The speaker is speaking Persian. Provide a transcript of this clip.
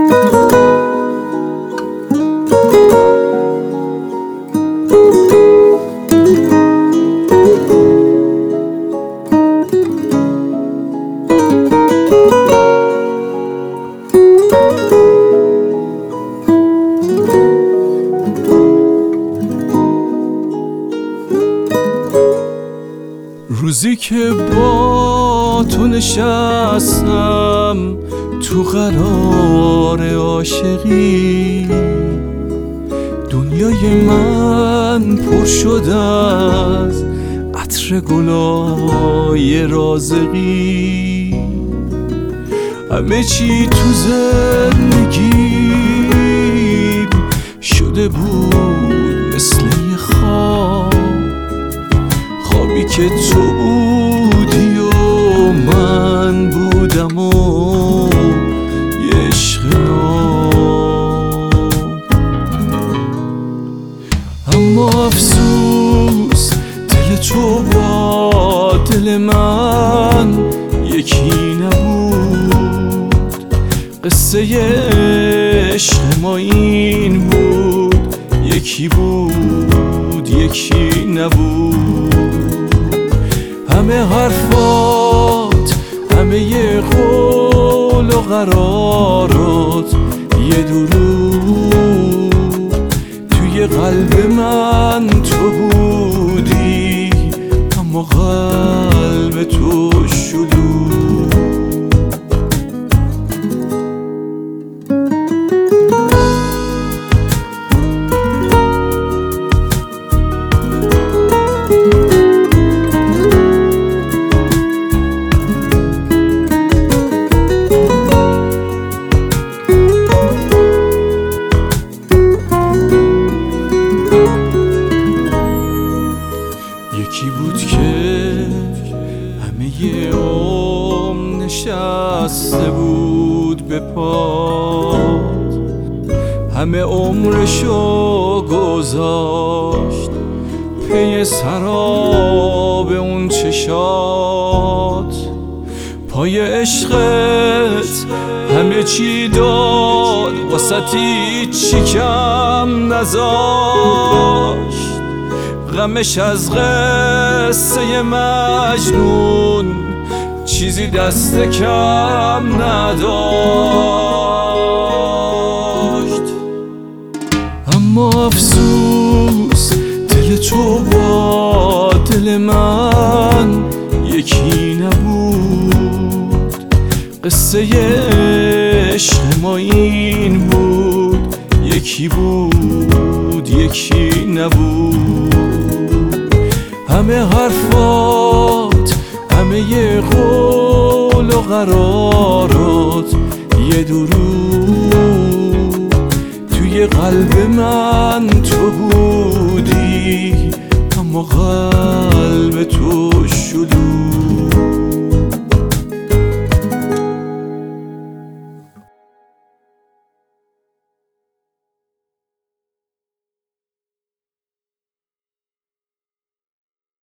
روزی که با تو نشستم تو قرار عاشقی، دنیای من پر شد از عطر گلای رازقی. همه چی تو زندگیم شده بود مثل یه خواب، خوابی که تو بودی و من بودم و یه عشق ناب. اما افسوس دل تو با دل من یکی نبود، قصه عشق ما این بود، یکی بود یکی نبود. همه حرفات، همه ی قول و قرارات یه دروغ، توی قلب من تو بودی اما قلب تو شلوغ. یکی بود که همه ی عمر نشسته بود به پات، همه عمرشو گذاشت پی سراب اون چشات. پای عشقت همه چی داد، واسه هیچی کم نذاشت. غمش از قصه مجنون چیزی دست کم نداشت. اما افسوس دل تو با دل من یکی نبود، قصه عشق ما این بود، یکی بود یکی نبود. همه حرفات، همه ی قول و قرارات یه دروغ، توی قلب من تو بودی اما قلب تو شلوغ.